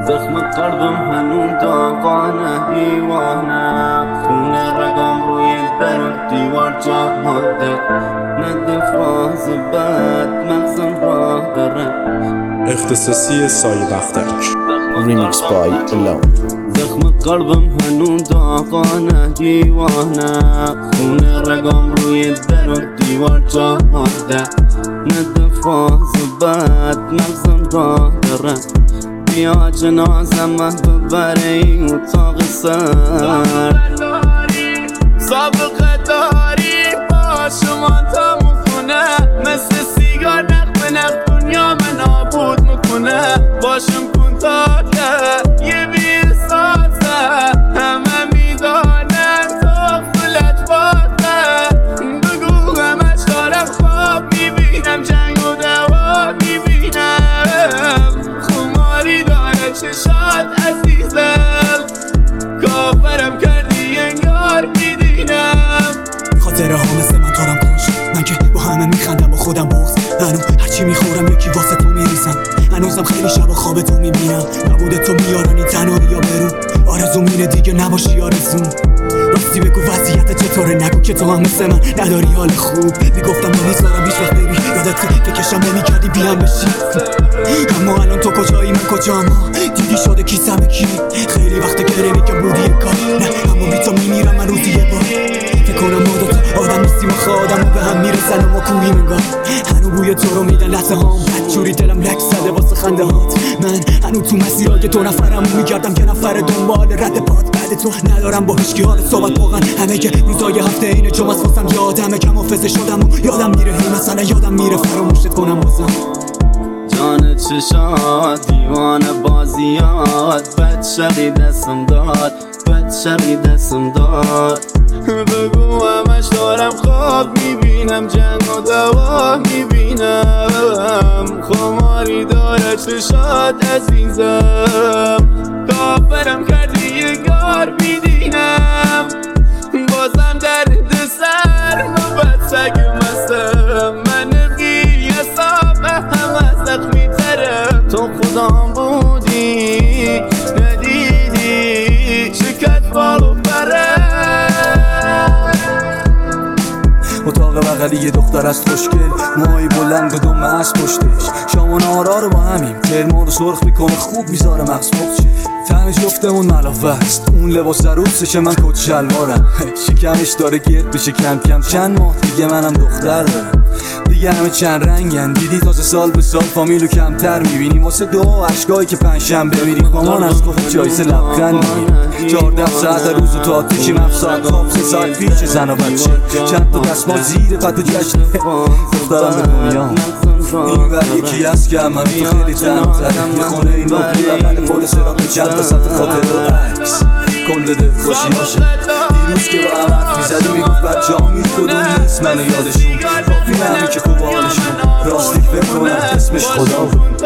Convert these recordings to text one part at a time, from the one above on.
زخم قلبم هنون داغانه دیوانه، خون رگام روی در و دیوار جا مانده، نه فاز بد مغزم راه داره. اختصاصی سایه بختک Remix by Alone. زخم قلبم هنون داغانه دیوانه، خون رگام روی در و دیوار جا مانده، نه فاز بد مغزم راه داره. بیا جنازم ببره این اتاق سرد، سابقه داری با شما تا مخونه، مثل سیگار نخ به نخ دنیا من نابود میکنه. باشم کن تا که یه بی‌احساسه، همه میدانن تا فلت بازه. بگو همش دارم خواب میبینم، جنگ و دوا میبینم، خماری داره چشات عزیزم، کافرم کردی انگار میدینم. خاطره ها مثل من تارم کن شد، من که با همه میخندم با خودم بغض. هنوز هرچی میخورم یکی واسه تو میریزم، هنوزم خیلی شب و خواب تو میبینم. نبود تو میارانی تنهایی یا برون، آرزو میره دیگه نباشی آرزوم. راستی بگو وضعیت چطوره، نگو که تو هم مثل من نداری حال خوب. میگفتم نمیذارم هیچ وقت بری، یادت فکرشم نمیکردی بیام بشی. اما الان تو کجایی من کجام، دیدی شده کیسم کی. خیلی وقت گره که بودی یه کار، نه اما بی تو میمیرم من روزی یه بار. فکر کنم ما دوتا آدم نیستیم آخه آدم و به هم میرسن و ما کوهی منگار. هنو بوی تو رو میدن لحظه هام، بدجوری دلم لک زده واسه خنده هات. من هنو تو مسیرها که تو نفرم میگردم که نفر دنبال رد پات. بعد تو ندارم با هیچکی حال صحبت واقعا، همه که روزای هفته اینه چون از واسم یادمه کم حافظه شدم و یادم میره هی مثلا یادم میره فراموشت کنم بازم. جان چشات دیوانه بازیات، بد شقی دستم داد، بد شقی دستم داد. بگو همش دارم خواب میبینم، جنگ و دوا میبینم، خماری داره چشات عزیزم، کافرم کردی یه گار میدینم. بازم درد سر نوبت سگ مستم، من قیاسم همه زخمی ترم. تو خودم بودی ندیدی شکت بالو بره. اتاق بغلی یه دختر است خوشگل، موهای بلند به دم از پشتش، شام و نهارا رو با همیم ترمون رو سرخ میکنه خوب میذاره مغز پخشه. تنش جفتمون ملافه است، اون لباس عروسشه من کت شلوارم. شکمش داره گرد بشه کم کم، چند ماه دیگه منم دختر دارم. دیگه همه چند رنگن، دیدی تازه سال به سال فامیلو کمتر میبینیم. واسه دو عشقایی که پنجشنبه میریم مامان از خود جایزه لبخند میگیم. 14 ساعت روز و تا تیشیم 7 ساعت خواب 3 ساعت پیش زن و بچه، چند تا دستمال زیر قد و جشن دخترم به دنیا. این بر یکی هست که همه خیلی تنمتره، یه خونه این با پول اول پولس را به چند تا سطح خاطر و عکس کل دل خوشی هاشه. دیروز که با هم حرف میزدی میگفت بچه ها مید کدوم نیست منو یادشون، کافی نمی که خوب حالشون راستیک فکر کنم اسمش خدا بود.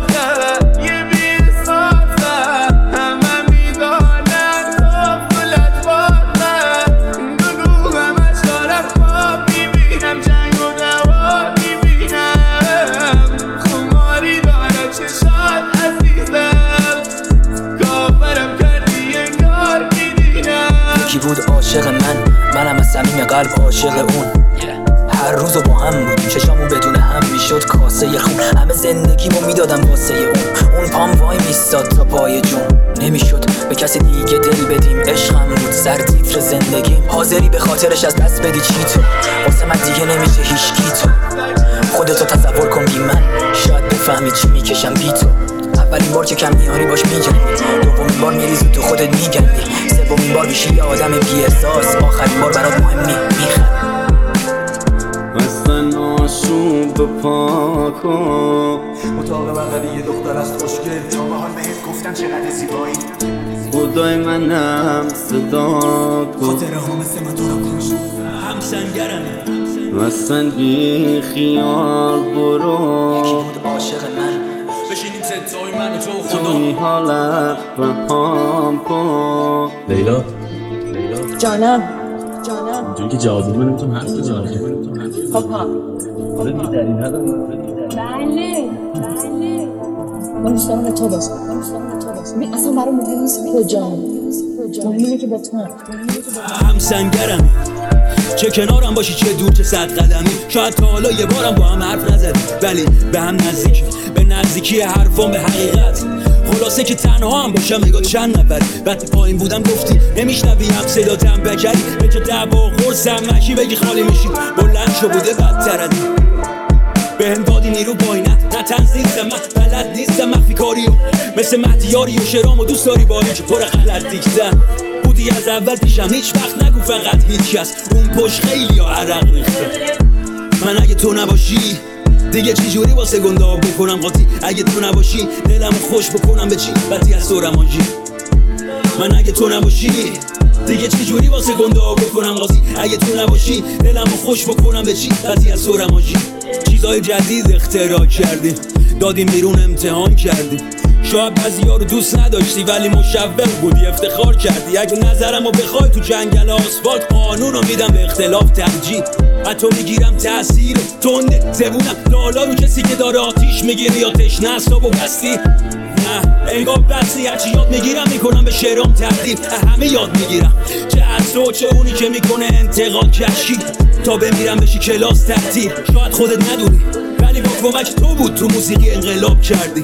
بود عاشق منم از صمیم قلب عاشق اون. هر روزو با هم بودیم، چشامون بدون هم میشد کاسه خون. همه زندگیمو میدادم واسه اون پام وای میستاد تا پای جون. نمیشد به کسی دیگه دل بدیم، عشقم بود سر تیتر زندگیم. حاضری به خاطرش از دست بدی چی تو، واسه من دیگه نمیشه هیچکی تو. خودتو تصور کن بی من، شاید بفهمی چی میکشم بی تو. اولین بار که کم میاری باش میجنگی، دومین بار میریزی تو خودت میگنگی، سومین بار میشی یه آدم بی احساس، آخرین بار برات مهمی میخند. مثل آشوب پاکو اتاق بغلی یه دختر است خوشگل، تا به حال بهت گفتم چقدر زیبایی. خدای منم صدا کن، خاطره ها مثل من تو را کشت، هم سنگرم مثلا بی خیال برو. یکی بود عاشق من، بشینیم ستای من و تو توی حالت رهام کن. لیلا جانم اینجوری که جواب میدم نمیتونم حرف بزنم. خب ها آره دیگه دلیل نداره. بله من دوست دارم تو باشم. ببین اصلا برام مهم نیست کجام، مهمه که با تو هم سنگرم، چه کنارم باشی چه دور چه 100 قدمی. شاید تا حالا یه بارم با هم حرف نزدیم ولی به هم نزدیک، به نزدیکی حرفام به حقیقت. خلاصه که تنها هم باشم نگاه چند نفر. وقتی پایین بودم گفتی نمیشنوی هم صداتم بکری، به چه دعوا خورسم نشی بگی خالی میشی. بلند شو بوده بدتر از این، به هم دادی نیرو پایینت. نه تنز نیستم من، بلد نیستم مخفی کاریو، مثل مهدیاری و شرامو دوست داری با که پر غلط دیگتم. بودی از اول پیشم، هیچ وقت نگو فقط هیچ کس. اون پشت خیلی ها عرق ریخته. من اگه تو نباشی دیگه چی جوری واسه گنده آب بکنم قاطی. اگه تو نباشی دلمو خوش بکنم به چی بدی از تو رمانجی. من اگه تو نباشی دیگه چی جوری واسه گنده آب بکنم قاطی. اگه تو نباشی دلمو خوش بکنم به چی بدی از تو رمانجی. چیزای جدید اختراع کردیم، دادیم بیرون امتحان کردیم. شاید بعضی‌ها رو دوست نداشتی ولی مشوق بودی افتخار کردی. اگه نظرمو بخوای تو جنگل آسفالت قانونو میدم به اختلاف ترجیح. حتی میگیرم تأثیر تنده زبونم لالا رو کسی که داره آتیش میگیری یا تشنه است و بستی. نه انگار بسی هرچی یاد میگیرم میکنم به شعرام تبدیل. همه یاد میگیرم، چه از تو چه اونی که میکنه انتقاد کشی. تا بمیرم بشی کلاس تعطیل. شاید خودت ندونی ولی با کمک تو بود تو موسیقی انقلاب کردی.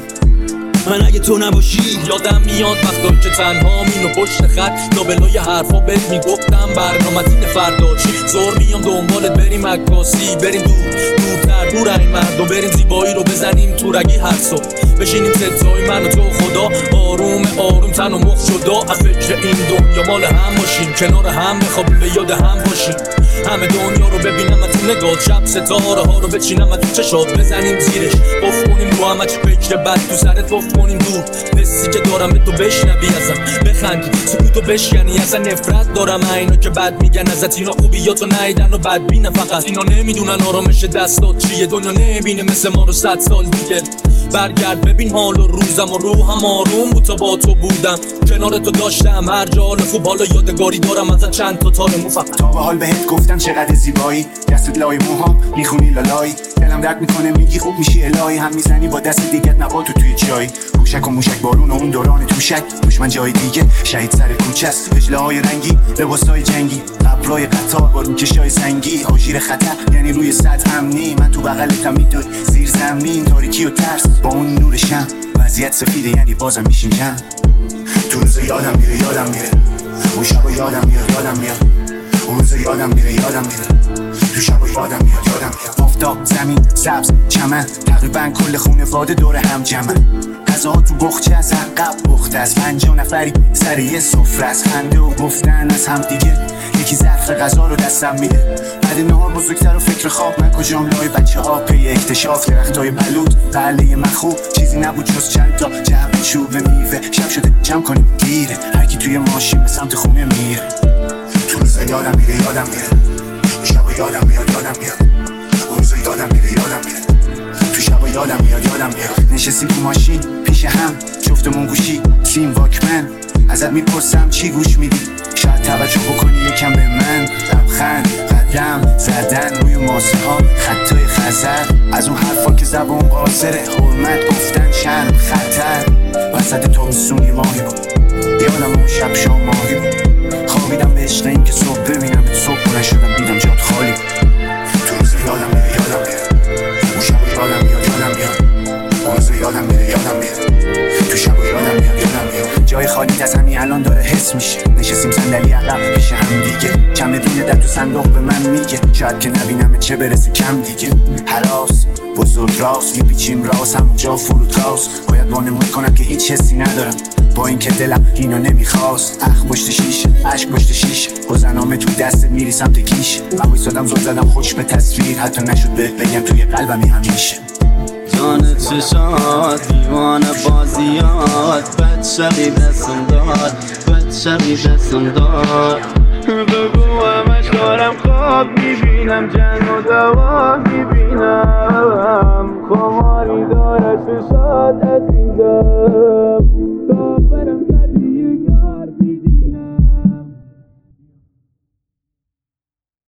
من اگه تو نباشی یادم میاد وقتا که تنها مینو پشت خط لابلای حرفا بهت میگفتم برنامه تین فردا چی. زور میام دنبالت بریم عکاسی، بریم دورتر دور این مردم، بریم زیبایی رو بزنیم تو رگی هر صبح. بشینیم ستای من و تو خدا آروم آروم تن و مخ جدا. از فکر این دنیا مال هم باشیم، کنار هم بخوابیم به یاد هم باشیم. همه دنیا رو ببینم تو نگاه، شب ستاره ها رو بچینم تو چشات بزنیم زیرش. قف کنیم رو همه چی فکر بد تو سرت قف کنیم دور. حسی که دارم به تو بشنوی ازم بخندی، سکوتو بشکنی. اصلا نفرت دارم اینا که بد میگن ازت. اینا خوبیاتو نیدن و بد بینه فقط. اینا نمیدونن آرامش دستات چیه، دنیا نمیبینه مثل ما رو 100 سال دیگه. برگرد ببین حال و روزم و روحم آروم بود تا با تو بودم. کنار تو داشتم هر جا حال خوب، حالا یادگاری دارم ازت چند تا تار مو فقط. تا به حال بهت گفتم چقدر زیبایی، دستت لای موهام میخونی لالایی. دلم درد میکنه میگی خوب میشی الهی، هم میزنی با دست دیگت نباتو توی چای. موشک و موشک بارون و اون دوران توشک، دشمن جای دیگه شهید سر کوچه است. اجلاهای رنگی لباسای جنگی، ابرای قطار با روکشای سنگی. آژیر خطر یعنی روی سطح امنی، من تو بغلتم میدوی زیر زمین. تاریکی و ترس با اون نور شم، وضعیت سفیده یعنی بازم میشیم جمع. تو روز یادم میره اون شبا یادم میاد اون روز یادم میره تو شبا یادم میاد آفتاب زمین سبز چمن، تقریبا کل خونواده دور هم جمعن. غذا تو بخچه از عقب بخته از 50 نفری سر یه سفره، از خنده و گفتن از هم دیگه. یکی ظرف غذا رو دستم میده بعد نهار بزرگتر و فکر خواب. من کجام لای بچه ها پی اکتشاف، درختای بلوط قله مخوب. چیزی نبود جز چند تا جعبه چوب میوه. شب شده جمع کنیم دیره، هر کی توی ماشین به سمت خونه میره. تو روز یادم میره شب یادم میاد اون روز یادم میره تو شب یادم میاد. نشستیم تو ماشین پیش هم جفتمون گوشی سیم واکمن. ازت میپرسم چی گوش میدی، شاید توجه بکنی یکم به من. لبخند قدم زدن روی ماسه ها خطای خزر، از اون حرفا که زبون قاصره. حرمت گفتن شرم خطر، وسط تابستون یه ماهی بود. یادم اون شب شام ماهی بود. خوابیدم به عشق این که صبح ببینم به صبح بلند شدم دیدم جات خالی. تو روز یادم میره اون شب یادم میاد اون روز یادم میره تو شب یادم میاد. جای خالی از همین الان داره حس میشه. نشستیم صندلی عقب پیش هم دیگه. چند بدون در تو صندوق به من میگه شاید که نبینم چه برسه کم دیگه. هراس بزرگ راست میپیچیم راست همونجا فرودراست. باید وانمود کنم که هیچ حسی ندارم با این که دلم اینو نمیخواست. اخ پشت شیشه عشق پشت شیشه، گذرنامه تو دست میری سمت کیش. من وایسادم زل زدم خوش به تصویر، حتی نشد بگم توی قلبمی همیشه. جان چشات دیوانه بازیات، بد شقی دستم داد بگو همش دارم خواب میبینم، جنگ و دوا میبینم. خماری دارد چشات عزیزم، تا